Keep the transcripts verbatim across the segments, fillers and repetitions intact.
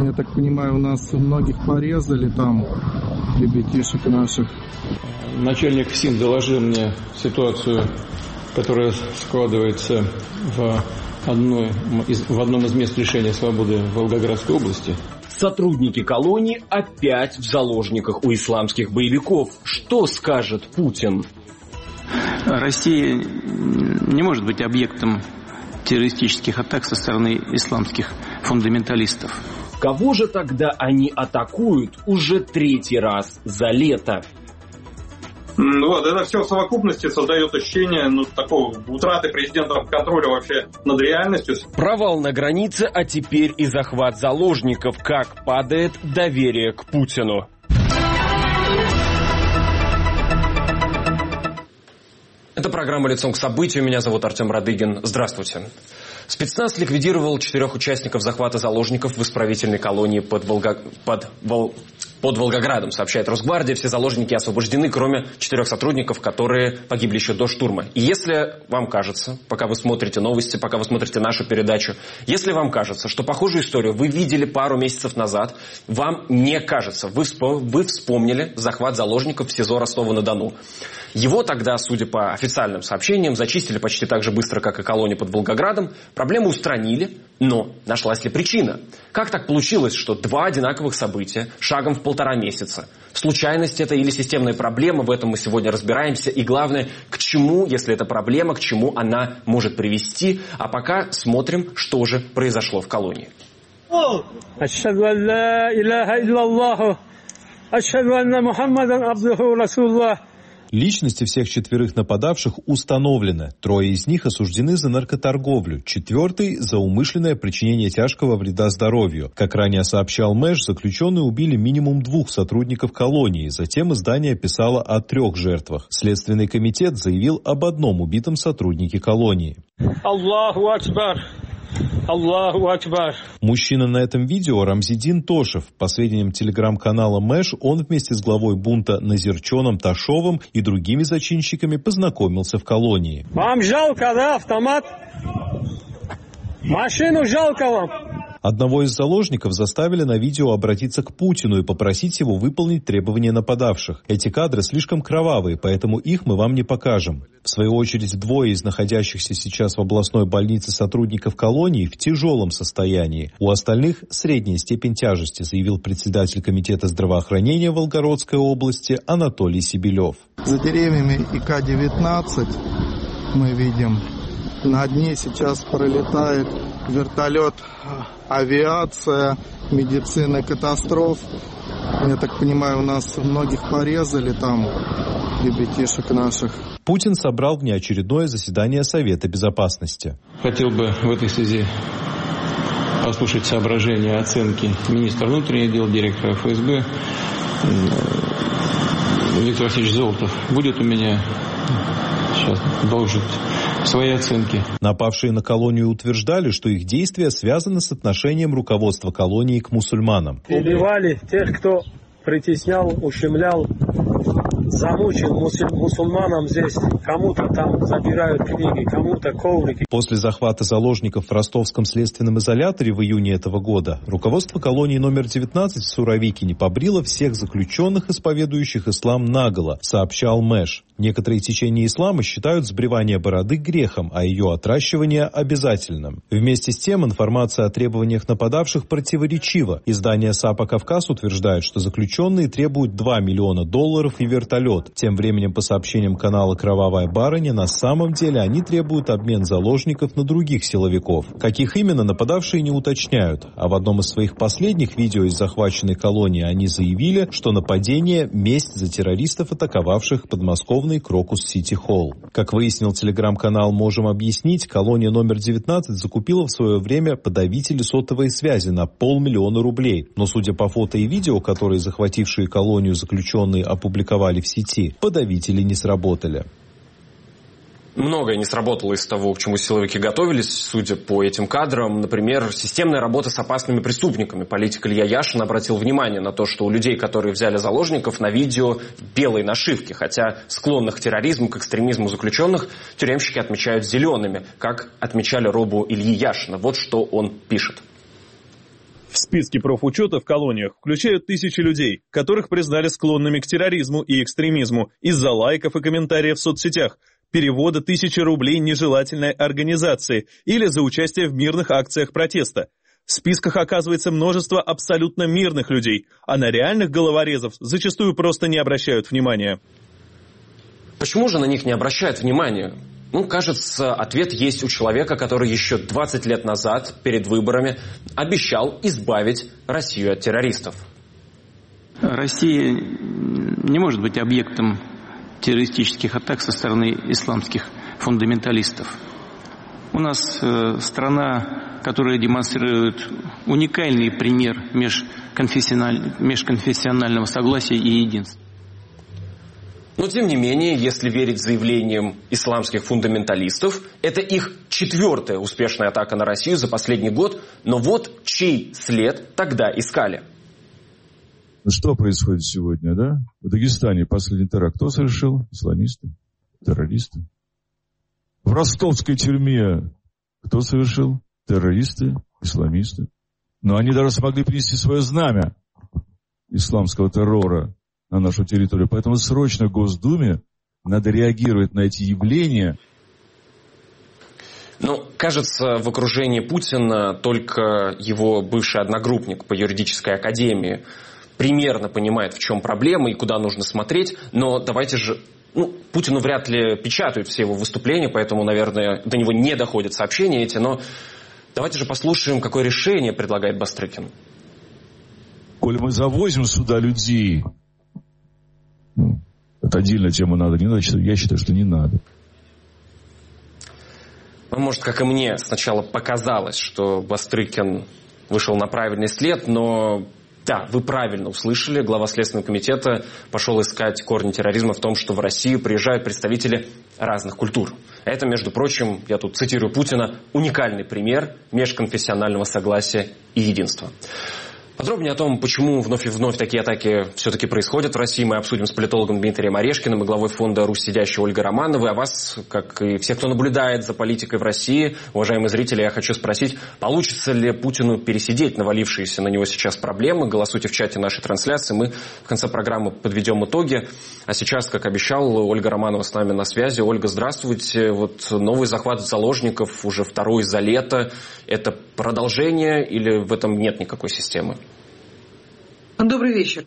Я так понимаю, у нас многих порезали там, ребятишек наших. Начальник СИН доложил мне ситуацию, которая складывается в, одной, в одном из мест лишения свободы в Волгоградской области. Сотрудники колонии опять в заложниках у исламских боевиков. Что скажет Путин? Россия не может быть объектом террористических атак со стороны исламских фундаменталистов. Кого же тогда они атакуют уже третий раз за лето? Ну вот, это все в совокупности создает ощущение ну, такого утраты президентом контроля вообще над реальностью. Провал на границе, а теперь и захват заложников. Как падает доверие к Путину. Это программа «Лицом к событию». Меня зовут Артем Радыгин. Здравствуйте. Спецназ ликвидировал четырех участников захвата заложников в исправительной колонии под, Волго... под... Вол... под Волгоградом, сообщает Росгвардия. Все заложники освобождены, кроме четырех сотрудников, которые погибли еще до штурма. И если вам кажется, пока вы смотрите новости, пока вы смотрите нашу передачу, если вам кажется, что похожую историю вы видели пару месяцев назад, вам не кажется, вы, вспом... вы вспомнили захват заложников в СИЗО Ростова-на-Дону. Его тогда, судя по официальным сообщениям, зачистили почти так же быстро, как и колонию под Волгоградом. Проблему устранили, но нашлась ли причина? Как так получилось, что два одинаковых события шагом в полтора месяца? Случайность это или системная проблема? В этом мы сегодня разбираемся. И главное, к чему, если это проблема, к чему она может привести. А пока смотрим, что же произошло в колонии. Ашхаду ан ла илляха илляллаху, ашхаду анна Мухаммадан абдуху расулуллах. Личности всех четверых нападавших установлены. Трое из них осуждены за наркоторговлю, четвертый – за умышленное причинение тяжкого вреда здоровью. Как ранее сообщал Мэш, заключенные убили минимум двух сотрудников колонии. Затем издание писало о трех жертвах. Следственный комитет заявил об одном убитом сотруднике колонии. Аллаху акбар! Аллаху акбар. Мужчина на этом видео Рамзидин Тошев. По сведениям телеграм-канала Мэш, он вместе с главой бунта Назирчоном Ташовым и другими зачинщиками познакомился в колонии. Вам жалко, да, автомат? Машину жалко вам? Одного из заложников заставили на видео обратиться к Путину и попросить его выполнить требования нападавших. Эти кадры слишком кровавые, поэтому их мы вам не покажем. В свою очередь, двое из находящихся сейчас в областной больнице сотрудников колонии в тяжелом состоянии. У остальных средняя степень тяжести, заявил председатель комитета здравоохранения Волгоградской области Анатолий Сибелев. За деревьями И К девятнадцать мы видим, над ней сейчас пролетает вертолет, авиация, медицина катастроф. Я так понимаю, у нас многих порезали там, ребятишек наших. Путин собрал внеочередное заседание Совета Безопасности. Хотел бы в этой связи послушать соображения, оценки министра внутренних дел, директора Эф Эс Бэ. Виктор Васильевич Золотов будет у меня сейчас должен свои оценки. Напавшие на колонию утверждали, что их действия связаны с отношением руководства колонии к мусульманам. Убивали тех, кто притеснял, ущемлял, замучил мусульманам здесь. Кому-то там забирают книги, кому-то коврики. После захвата заложников в ростовском следственном изоляторе в июне этого года руководство колонии номер девятнадцать в Суровикине побрило всех заключенных, исповедующих ислам, наголо, сообщал Мэш. Некоторые течения ислама считают сбривание бороды грехом, а ее отращивание обязательным. Вместе с тем информация о требованиях нападавших противоречива. Издание САПа «Кавказ» утверждает, что заключенные требуют два миллиона долларов и вертолет. Тем временем, по сообщениям канала «Кровавая барыня», на самом деле они требуют обмен заложников на других силовиков. Каких именно, нападавшие не уточняют. А в одном из своих последних видео из захваченной колонии они заявили, что нападение – месть за террористов, атаковавших подмосковный Крокус-Сити Холл. Как выяснил телеграм-канал «Можем объяснить», колония номер девятнадцать закупила в свое время подавители сотовой связи на полмиллиона рублей. Но, судя по фото и видео, которые захватившие колонию заключенные опубликовали в сети, подавители не сработали. Многое не сработало из того, к чему силовики готовились, судя по этим кадрам. Например, системная работа с опасными преступниками. Политик Илья Яшин обратил внимание на то, что у людей, которые взяли заложников, на видео белые нашивки. Хотя склонных к терроризму, к экстремизму заключенных тюремщики отмечают зелеными, как отмечали робу Ильи Яшина. Вот что он пишет. В Списки профучета в колониях включают тысячи людей, которых признали склонными к терроризму и экстремизму из-за лайков и комментариев в соцсетях, перевода тысячи рублей нежелательной организации или за участие в мирных акциях протеста. В списках оказывается множество абсолютно мирных людей, а на реальных головорезов зачастую просто не обращают внимания. Почему же на них не обращают внимания? Ну, кажется, ответ есть у человека, который еще двадцать лет назад, перед выборами, обещал избавить Россию от террористов. Россия не может быть объектом террористических атак со стороны исламских фундаменталистов. У нас э, страна, которая демонстрирует уникальный пример межконфессиональ... межконфессионального согласия и единства. Но, тем не менее, если верить заявлениям исламских фундаменталистов, это их четвертая успешная атака на Россию за последний год. Но вот чей след тогда искали? Что происходит сегодня, да? В Дагестане последний теракт кто совершил? Исламисты, террористы. В ростовской тюрьме кто совершил? Террористы, исламисты. Но они даже смогли принести свое знамя исламского террора на нашу территорию. Поэтому срочно в Госдуме надо реагировать на эти явления. Ну, кажется, в окружении Путина только его бывший одногруппник по юридической академии примерно понимает, в чем проблема и куда нужно смотреть. Но давайте же... Ну, Путину вряд ли печатают все его выступления, поэтому, наверное, до него не доходят сообщения эти. Но давайте же послушаем, какое решение предлагает Бастрыкин. Коли мы завозим сюда людей... Ну, это отдельная тема, надо, не надо, я считаю, что не надо. Ну, может, как и мне, сначала показалось, что Бастрыкин вышел на правильный след, но да, вы правильно услышали, глава Следственного комитета пошел искать корни терроризма в том, что в Россию приезжают представители разных культур. Это, между прочим, я тут цитирую Путина, уникальный пример межконфессионального согласия и единства. Подробнее о том, почему вновь и вновь такие атаки все-таки происходят в России, мы обсудим с политологом Дмитрием Орешкиным и главой фонда «Русь сидящая» Ольгой Романовой. А вас, как и всех, кто наблюдает за политикой в России, уважаемые зрители, я хочу спросить, получится ли Путину пересидеть навалившиеся на него сейчас проблемы? Голосуйте в чате нашей трансляции, мы в конце программы подведем итоги. А сейчас, как обещал, Ольга Романова с нами на связи. Ольга, здравствуйте. Вот новый захват заложников, уже второй за лето. Это продолжение или в этом нет никакой системы? Добрый вечер.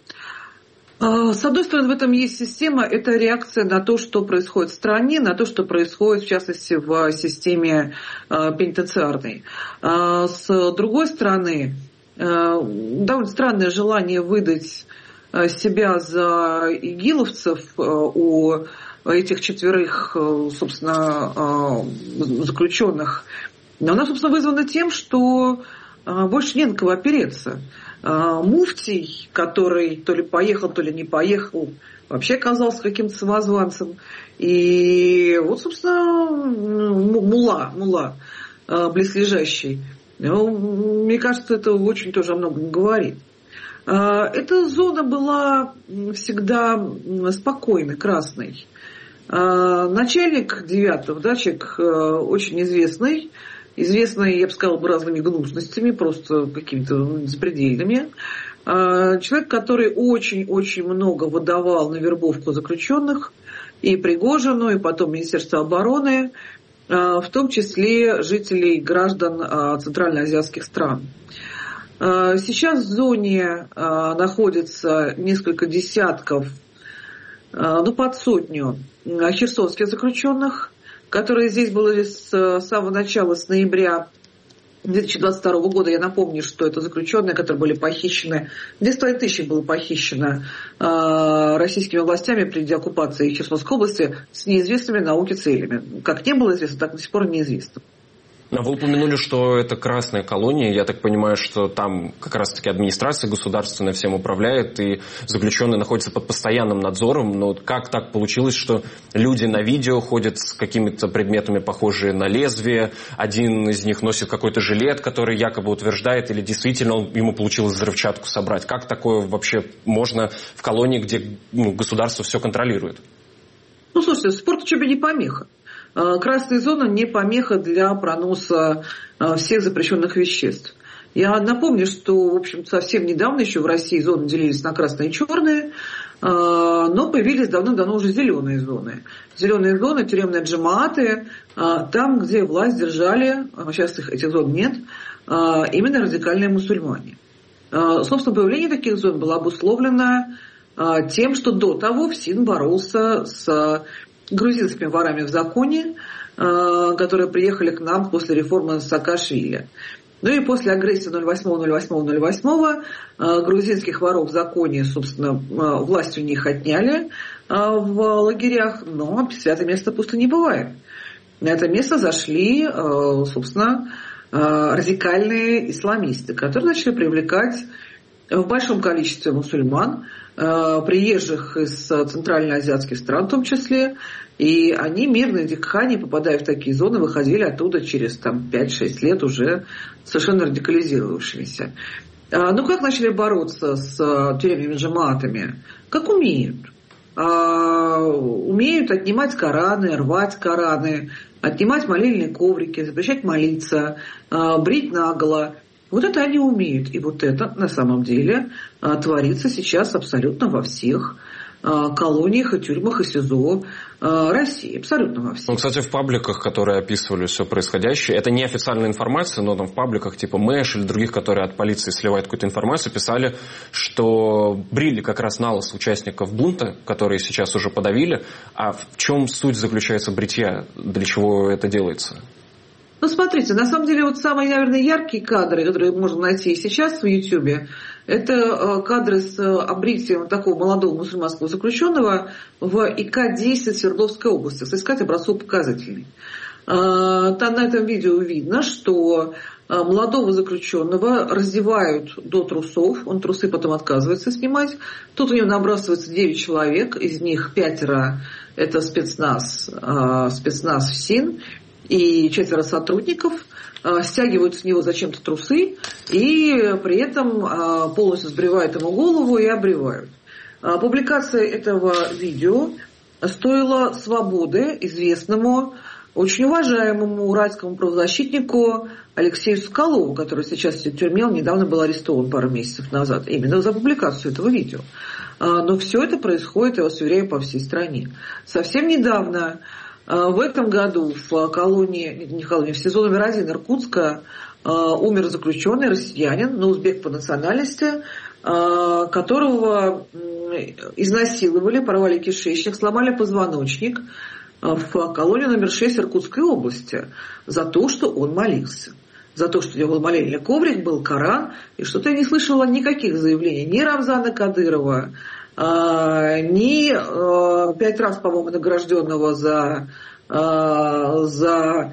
С одной стороны, в этом есть система, это реакция на то, что происходит в стране, на то, что происходит, в частности, в системе пенитенциарной. С другой стороны, довольно странное желание выдать себя за игиловцев у этих четверых, собственно, заключенных. Она, собственно, вызвана тем, что больше не на кого опереться. Муфтий, который то ли поехал, то ли не поехал, вообще оказался каким-то самозванцем. И вот, собственно, мулла, мулла близлежащий. Мне кажется, это очень тоже о многом говорит. Эта зона была всегда спокойной, красной. Начальник девятого, да, человек очень известный, известный, я бы сказала, разными гнусностями, просто какими-то запредельными. Человек, который очень-очень много выдавал на вербовку заключенных, и Пригожину, и потом Министерство обороны, в том числе жителей, граждан центральноазиатских стран. Сейчас в зоне находится несколько десятков, ну, под сотню херсонских заключенных, которые здесь были с самого начала, с ноября две тысячи двадцать второго года. Я напомню, что это заключенные, которые были похищены, две с половиной тысячи было похищено э, российскими властями при деоккупации Херсонской области с неизвестными науке целями. Как не было известно, так до сих пор неизвестно. А вы упомянули, что это красная колония. Я так понимаю, что там как раз-таки администрация государственная всем управляет, и заключенные находятся под постоянным надзором. Но как так получилось, что люди на видео ходят с какими-то предметами, похожие на лезвие? Один из них носит какой-то жилет, который якобы утверждает, или действительно он, ему получилось взрывчатку собрать. Как такое вообще можно в колонии, где ну, государство все контролирует? Ну, слушайте, спорт учебе не помеха. Красная зона не помеха для проноса всех запрещенных веществ. Я напомню, что, в общем, совсем недавно еще в России зоны делились на красные и черные, но появились давно-давно уже зеленые зоны. Зеленые зоны, тюремные джамааты, там, где власть держали, сейчас их, этих зон нет, именно радикальные мусульмане. Собственно, появление таких зон было обусловлено тем, что до того ФСИН боролся с грузинскими ворами в законе, которые приехали к нам после реформы Саакашвили. Ну и после агрессии ноль восьмого ноль восьмого ноль восьмого грузинских воров в законе, собственно, власть у них отняли в лагерях, но святое место пусто не бывает. На это место зашли, собственно, радикальные исламисты, которые начали привлекать в большом количестве мусульман, приезжих из центральноазиатских стран в том числе, и они мирно дикхани, попадая в такие зоны, выходили оттуда через там, пять-шесть лет уже совершенно радикализировавшимися. Ну как начали бороться с тюремными джамаатами? Как умеют. Умеют отнимать Кораны, рвать Кораны, отнимать молельные коврики, запрещать молиться, брить наголо. Вот это они умеют. И вот это на самом деле творится сейчас абсолютно во всех колониях и тюрьмах и СИЗО России. Абсолютно во всех. Ну, кстати, в пабликах, которые описывали все происходящее, это не официальная информация, но там в пабликах типа Мэш или других, которые от полиции сливают какую-то информацию, писали, что брили как раз на лысо участников бунта, которые сейчас уже подавили. А в чем суть заключается бритья? Для чего это делается? Ну, смотрите, на самом деле, вот самые, наверное, яркие кадры, которые можно найти и сейчас в Ютьюбе, это кадры с обритием такого молодого мусульманского заключенного в И К десять Свердловской области. Соискать образцово-показательный. Там на этом видео видно, что молодого заключенного раздевают до трусов, он трусы потом отказывается снимать. Тут у него набрасывается девять человек, из них пятеро это спецназ, спецназ ФСИН, и четверо сотрудников стягивают с него зачем-то трусы и при этом полностью сбривают ему голову и обревают. Публикация этого видео стоила свободы известному, очень уважаемому уральскому правозащитнику Алексею Соколову, который сейчас в тюрьме, он недавно был арестован пару месяцев назад, именно за публикацию этого видео. Но все это происходит, я вас уверяю, по всей стране. Совсем недавно в этом году в колонии, не в колонии, в СИЗО номер один Иркутска умер заключенный россиянин, но узбек по национальности, которого изнасиловали, порвали кишечник, сломали позвоночник в колонии номер шесть Иркутской области за то, что он молился. За то, что у него был молельный коврик, был Коран, и что-то я не слышала никаких заявлений ни Рамзана Кадырова, ни пять раз, по-моему, награжденного за, за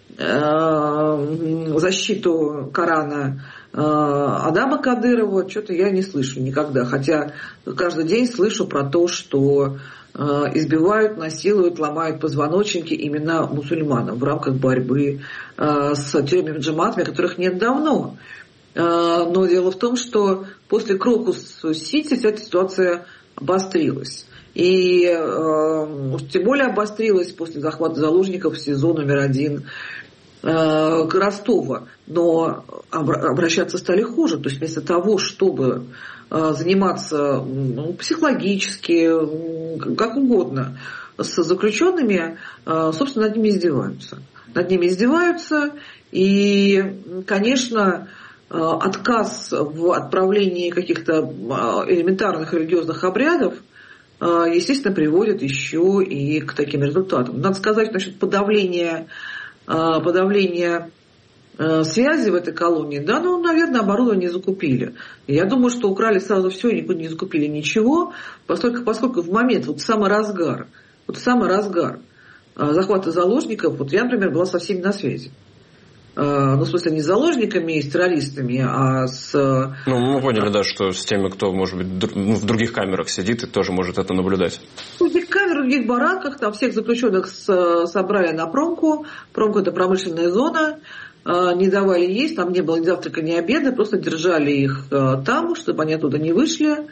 защиту Корана Адама Кадырова, что-то я не слышу никогда. Хотя каждый день слышу про то, что избивают, насилуют, ломают позвоночники именно мусульманам в рамках борьбы с тюрьмами джамаатами, которых нет давно. Но дело в том, что после Крокус-Сити вся эта ситуация обострилась. И э, тем более обострилась после захвата заложников в СИЗО номер один э, Ростова. Но обращаться стали хуже. То есть вместо того, чтобы э, заниматься ну, психологически, как угодно, с заключенными, э, собственно, над ними издеваются. Над ними издеваются. И, конечно, отказ в отправлении каких-то элементарных религиозных обрядов, естественно, приводит еще и к таким результатам. Надо сказать насчет подавления, подавления связи в этой колонии. Да, ну, наверное, оборудование закупили. Я думаю, что украли сразу все и никуда не закупили ничего, поскольку, поскольку в момент, вот самый разгар, вот самый разгар захвата заложников, вот я, например, была со всеми на связи. Ну, в смысле, не с заложниками и с террористами, а с... Ну, мы поняли, да, что с теми, кто, может быть, в других камерах сидит и тоже может это наблюдать. В других камерах, в других бараках, там всех заключенных собрали на промку. Промка – это промышленная зона. Не давали есть, там не было ни завтрака, ни обеда, просто держали их там, чтобы они оттуда не вышли.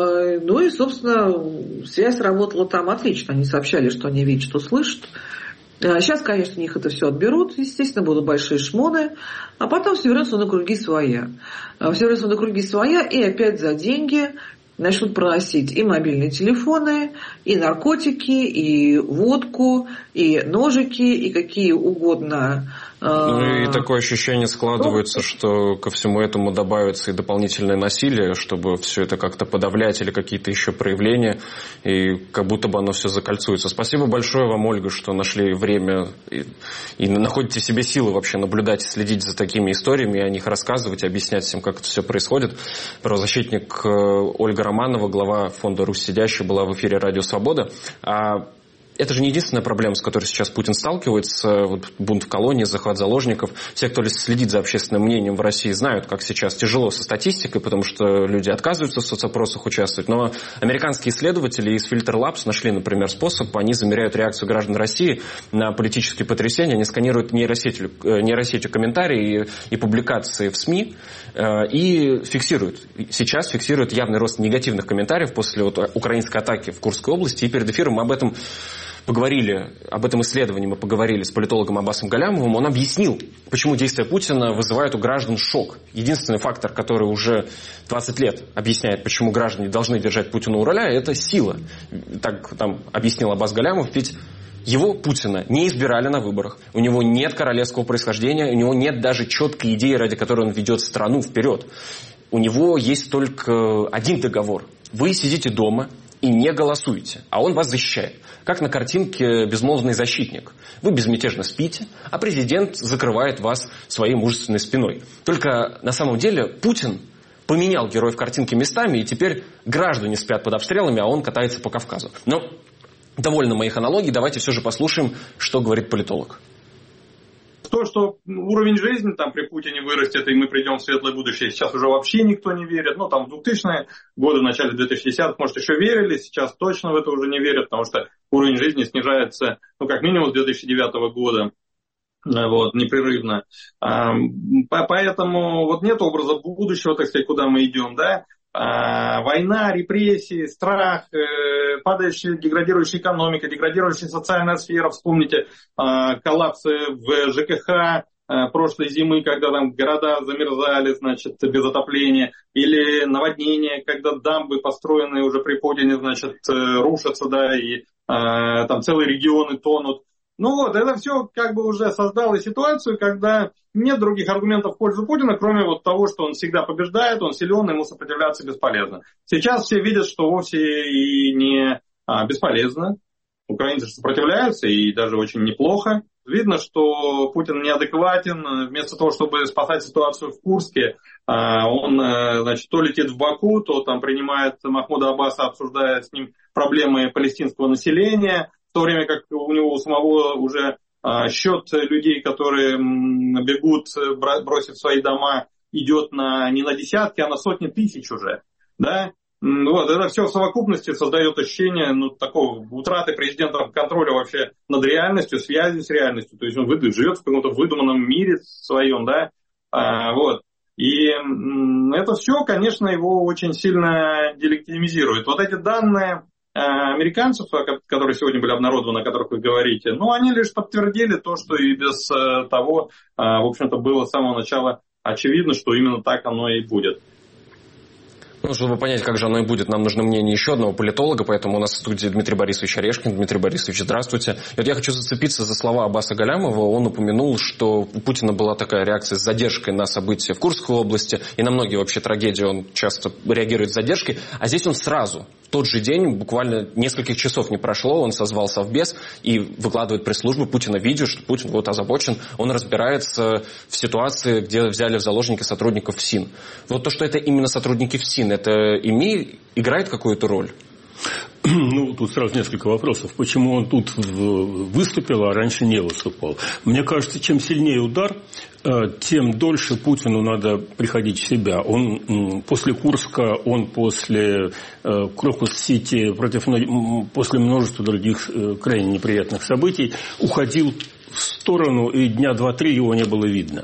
Ну и, собственно, связь работала там отлично. Они сообщали, что они видят, что слышат. Сейчас, конечно, у них это все отберут, естественно, будут большие шмоны, а потом все вернутся на круги своя. Все вернутся на круги своя, и опять за деньги начнут проносить и мобильные телефоны, и наркотики, и водку, и ножики, и какие угодно. Ну и такое ощущение складывается, что ко всему этому добавится и дополнительное насилие, чтобы все это как-то подавлять или какие-то еще проявления, и как будто бы оно все закольцуется. Спасибо большое вам, Ольга, что нашли время и, и находите в себе силы вообще наблюдать и следить за такими историями, о них рассказывать и объяснять всем, как это все происходит. Правозащитник Ольга Романова, глава фонда «Русь сидящая», была в эфире «Радио Свобода». А это же не единственная проблема, с которой сейчас Путин сталкивается. Вот бунт в колонии, захват заложников. Все, кто следит за общественным мнением в России, знают, как сейчас тяжело со статистикой, потому что люди отказываются в соцопросах участвовать. Но американские исследователи из Filter Labs нашли, например, способ. Они замеряют реакцию граждан России на политические потрясения. Они сканируют нейросетью, нейросетью комментарии и, и публикации в СМИ и фиксируют. Сейчас фиксируют явный рост негативных комментариев после вот украинской атаки в Курской области. И перед эфиром мы об этом поговорили, об этом исследовании мы поговорили с политологом Аббасом Галямовым. Он объяснил, почему действия Путина вызывают у граждан шок. Единственный фактор, который уже двадцать лет объясняет, почему граждане должны держать Путина у руля, это сила. Так там объяснил Аббас Галямов, ведь его, Путина, не избирали на выборах. У него нет королевского происхождения, у него нет даже четкой идеи, ради которой он ведет страну вперед. У него есть только один договор. Вы сидите дома и не голосуете, а он вас защищает. Как на картинке «Безмолвный защитник». Вы безмятежно спите, а президент закрывает вас своей мужественной спиной. Только на самом деле Путин поменял героев картинки местами, и теперь граждане спят под обстрелами, а он катается по Кавказу. Но довольно моих аналогий, давайте все же послушаем, что говорит политолог. То, что уровень жизни там при Путине вырастет, и мы придем в светлое будущее, сейчас уже вообще никто не верит. Ну, там в двухтысячные годы, в начале две тысячи десятых, может, еще верили, сейчас точно в это уже не верят, потому что уровень жизни снижается, ну, как минимум с две тысячи девятого года, вот, непрерывно. Поэтому вот нет образа будущего, так сказать, куда мы идем, да. Война, репрессии, страх, падающая, деградирующая экономика, деградирующая социальная сфера. Вспомните коллапсы в ЖКХ прошлой зимы, когда там города замерзали, значит, без отопления. Или наводнения, когда дамбы, построенные уже при Путине, значит, рушатся, да, и там целые регионы тонут. Ну вот, это все как бы уже создало ситуацию, когда нет других аргументов в пользу Путина, кроме вот того, что он всегда побеждает, он силен, ему сопротивляться бесполезно. Сейчас все видят, что вовсе и не а, бесполезно. Украинцы сопротивляются, и даже очень неплохо. Видно, что Путин неадекватен. Вместо того, чтобы спасать ситуацию в Курске, он, значит, то летит в Баку, то там принимает Махмуда Аббаса, обсуждает с ним проблемы палестинского населения. В то время как у него у самого уже а, счет людей, которые м, бегут, бросив свои дома, идет на, не на десятки, а на сотни тысяч уже. Да? Вот, это все в совокупности создает ощущение ну, такого утраты президентом контроля вообще над реальностью, связи с реальностью. То есть он живет в каком-то выдуманном мире своем. Да? А, вот. И м, это все, конечно, его очень сильно делегитимизирует. Вот эти данные американцев, которые сегодня были обнародованы, о которых вы говорите, ну, они лишь подтвердили то, что и без того, в общем-то, было с самого начала очевидно, что именно так оно и будет. Ну, чтобы понять, как же оно и будет, нам нужно мнение еще одного политолога, поэтому у нас в студии Дмитрий Борисович Орешкин. Дмитрий Борисович, здравствуйте. И вот я хочу зацепиться за слова Аббаса Галямова. Он упомянул, что у Путина была такая реакция с задержкой на события в Курской области, и на многие вообще трагедии он часто реагирует с задержкой, а здесь он сразу, в тот же день, буквально нескольких часов не прошло, он созвал Совбез и выкладывает пресс-службу Путина видео, что Путин вот озабочен, он разбирается в ситуации, где взяли в заложники сотрудников ФСИН. Вот то, что это именно сотрудники ФСИН, это ими играет какую-то роль? Ну, тут сразу несколько вопросов. Почему он тут выступил, а раньше не выступал? Мне кажется, чем сильнее удар, тем дольше Путину надо приходить в себя. Он после Курска, он после Крокус-Сити, против, после множества других крайне неприятных событий уходил в сторону, и дня два-три его не было видно.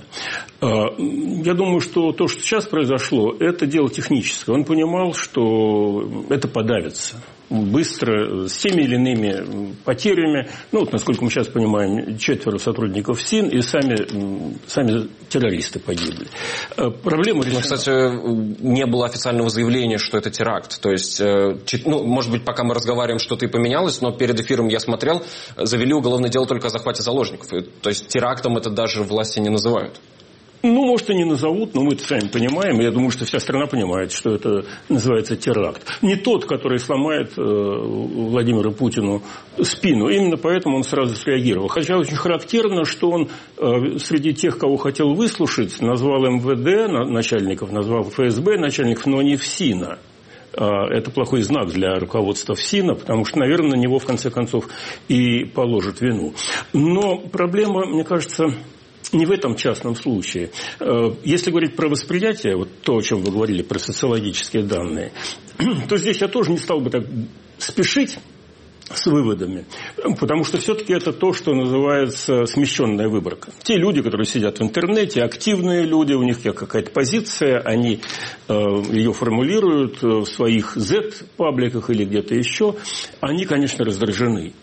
Я думаю, что то, что сейчас произошло, это дело техническое. Он понимал, что это подавится. быстро, с теми или иными потерями. Ну, вот, насколько мы сейчас понимаем, четверо сотрудников СИН и сами, сами террористы погибли. Проблема решена. Ну, кстати, не было официального заявления, что это теракт. То есть, ну, может быть, пока мы разговариваем, что-то и поменялось, но перед эфиром я смотрел, завели уголовное дело только о захвате заложников. То есть, терактом это даже власти не называют. Ну, может, и не назовут, но мы это сами понимаем. Я думаю, что вся страна понимает, что это называется теракт. Не тот, который сломает э, Владимиру Путину спину. Именно поэтому он сразу среагировал. Хотя очень характерно, что он э, среди тех, кого хотел выслушать, назвал эм вэ дэ начальников, назвал эф эс бэ начальников, но не ФСИНа. Это плохой знак для руководства ФСИНа, потому что, наверное, на него, в конце концов, и положат вину. Но проблема, мне кажется, не в этом частном случае. Если говорить про восприятие, вот то, о чем вы говорили, про социологические данные, то здесь я тоже не стал бы так спешить с выводами, потому что все-таки это то, что называется смещенная выборка. Те люди, которые сидят в интернете, активные люди, у них какая-то позиция, они э, ее формулируют в своих зет-пабликах или где-то еще, они, конечно, раздражены.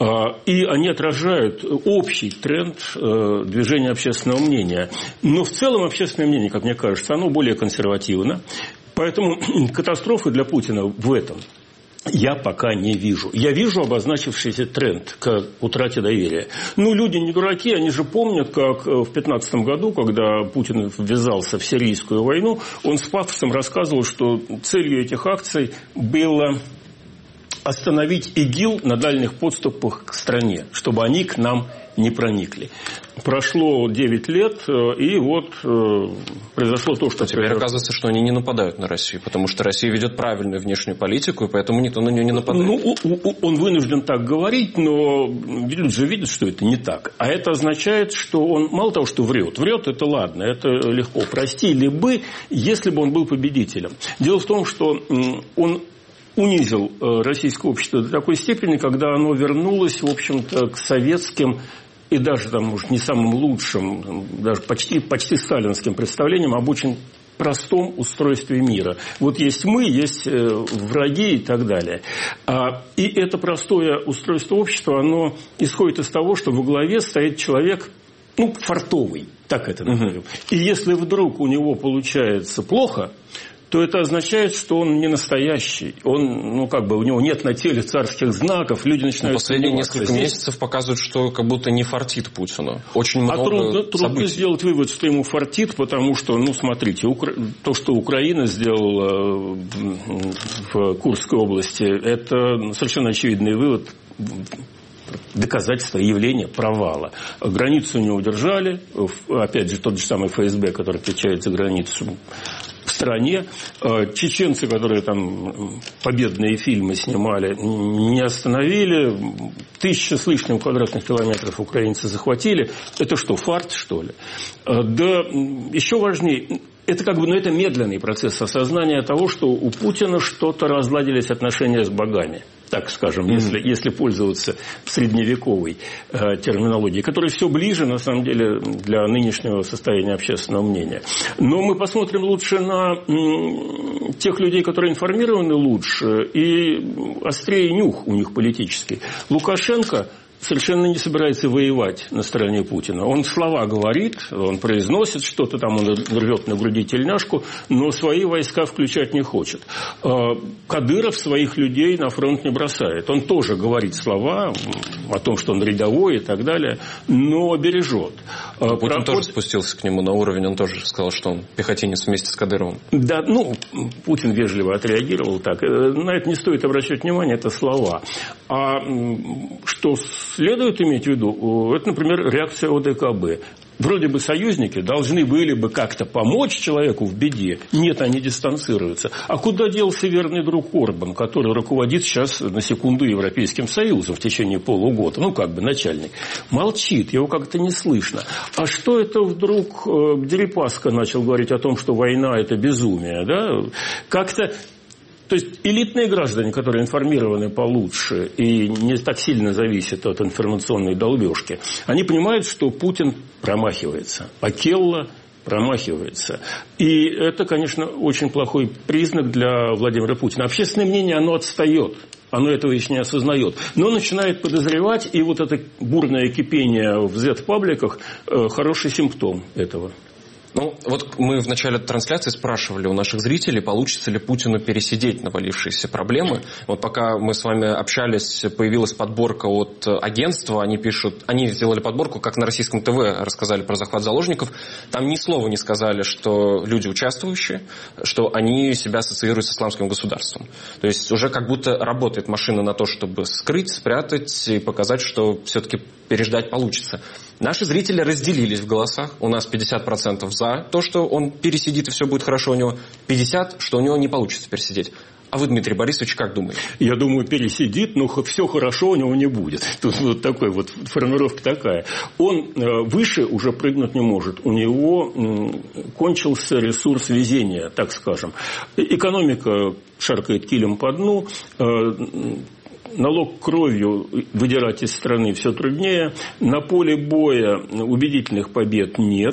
И они отражают общий тренд движения общественного мнения. Но в целом общественное мнение, как мне кажется, оно более консервативно. Поэтому катастрофы для Путина в этом я пока не вижу. Я вижу обозначившийся тренд к утрате доверия. Ну, люди не дураки, они же помнят, как в две тысячи пятнадцатом году, когда Путин ввязался в сирийскую войну, он с пафосом рассказывал, что целью этих акций было остановить ИГИЛ на дальних подступах к стране, чтобы они к нам не проникли. Прошло девять лет, и вот произошло то, что... Теперь оказывается, что они не нападают на Россию, потому что Россия ведет правильную внешнюю политику, и поэтому никто на нее не нападает. Ну, он вынужден так говорить, но люди же видят, что это не так. А это означает, что он мало того, что врет. Врет, это ладно, это легко. Простили бы, если бы он был победителем. Дело в том, что он унизил российское общество до такой степени, когда оно вернулось, в общем-то, к советским и даже, там, может, не самым лучшим, даже почти, почти сталинским представлениям об очень простом устройстве мира. Вот есть мы, есть враги и так далее. И это простое устройство общества, оно исходит из того, что во главе стоит человек, ну, фартовый, так это назовем. И если вдруг у него получается плохо, то это означает, что он не настоящий. Он, ну, как бы, у него нет на теле царских знаков, люди начинают... Но последние несколько здесь... месяцев показывают, что как будто не фортит Путину. Очень много а трудно, событий. Трудно сделать вывод, что ему фортит, потому что, ну, смотрите, Укра... то, что Украина сделала в Курской области, это совершенно очевидный вывод, доказательство явления провала. Границу не удержали. Опять же, тот же самый эф эс бэ, который отвечает за границу в стране. Чеченцы, которые там победные фильмы снимали, не остановили. Тысяча с лишним квадратных километров украинцы захватили. Это что, фарт, что ли? Да еще важнее... Это как бы, ну, это медленный процесс осознания того, что у Путина что-то разладились отношения с богами, так скажем, mm-hmm. если, если пользоваться средневековой э, терминологией, которая все ближе, на самом деле, для нынешнего состояния общественного мнения. Но мы посмотрим лучше на м, тех людей, которые информированы лучше, и острее нюх у них политический. Лукашенко совершенно не собирается воевать на стороне Путина. Он слова говорит, он произносит что-то, там он рвет на груди тельняшку, но свои войска включать не хочет. Кадыров своих людей на фронт не бросает. Он тоже говорит слова о том, что он рядовой и так далее, но бережет. Путин Проход... тоже спустился к нему на уровень, он тоже сказал, что он пехотинец вместе с Кадыровым. Да, ну, Путин вежливо отреагировал так. На это не стоит обращать внимание, это слова. А что следует иметь в виду, это, например, реакция о дэ ка бэ. Вроде бы союзники должны были бы как-то помочь человеку в беде. Нет, они дистанцируются. А куда делся верный друг Орбан, который руководит сейчас, на секунду, Европейским Союзом в течение полугода? Ну, как бы начальник. Молчит, его как-то не слышно. А что это вдруг Дерипаска начал говорить о том, что война – это безумие? Да? Как-то... То есть элитные граждане, которые информированы получше и не так сильно зависят от информационной долбежки, они понимают, что Путин промахивается. Акелла промахивается. И это, конечно, очень плохой признак для Владимира Путина. Общественное мнение, оно отстает. Оно этого еще не осознает. Но начинает подозревать, и вот это бурное кипение в зет-пабликах хороший симптом этого. Ну, вот мы в начале трансляции спрашивали у наших зрителей, получится ли Путину пересидеть навалившиеся проблемы. Вот пока мы с вами общались, появилась подборка от агентства, они пишут, они сделали подборку, как на российском ТВ рассказали про захват заложников. Там ни слова не сказали, что люди участвующие, что они себя ассоциируют с исламским государством. То есть уже как будто работает машина на то, чтобы скрыть, спрятать и показать, что все-таки переждать получится. Наши зрители разделились в голосах. У нас пятьдесят процентов за то, что он пересидит и все будет хорошо у него, пятьдесят процентов, что у него не получится пересидеть. А вы, Дмитрий Борисович, как думаете? Я думаю, пересидит, но все хорошо у него не будет. Тут вот такой вот формулировка такая. Он выше уже прыгнуть не может. У него кончился ресурс везения, так скажем. Экономика шаркает килем по дну. Налог кровью выдирать из страны все труднее. На поле боя убедительных побед нет.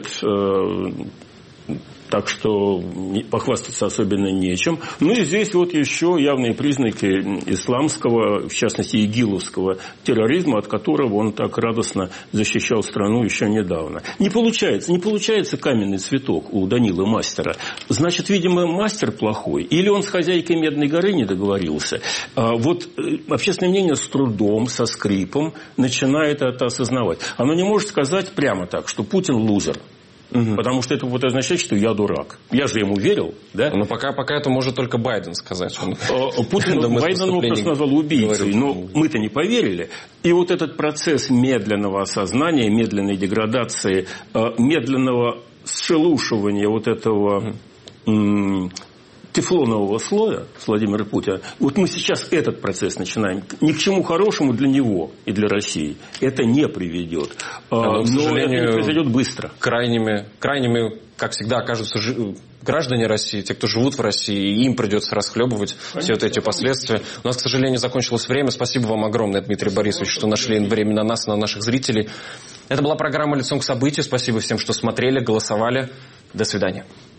Так что похвастаться особенно нечем. Ну и здесь вот еще явные признаки исламского, в частности игиловского терроризма, от которого он так радостно защищал страну еще недавно. Не получается, не получается каменный цветок у Данилы Мастера. Значит, видимо, мастер плохой. Или он с хозяйкой Медной горы не договорился. Вот общественное мнение с трудом, со скрипом начинает это осознавать. Оно не может сказать прямо так, что Путин лузер. Угу. Потому что это будет означать, что я дурак. Я же ему верил, да? Но пока, пока это может только Байден сказать. Он... Путин Байден его просто назвал убийцей, но мы-то не поверили. И вот этот процесс медленного осознания, медленной деградации, медленного сшелушивания вот этого... Угу. тефлонового слоя с Владимира Путина, вот мы сейчас этот процесс начинаем. Ни к чему хорошему для него и для России это не приведет. Да, но, к сожалению, это не произойдет быстро. Крайними, крайними, как всегда, окажутся жи- граждане России, те, кто живут в России, и им придется расхлебывать конечно, все вот эти последствия. У нас, к сожалению, закончилось время. Спасибо вам огромное, Дмитрий Борисович, что нашли время на нас, на наших зрителей. Это была программа «Лицом к событию». Спасибо всем, что смотрели, голосовали. До свидания.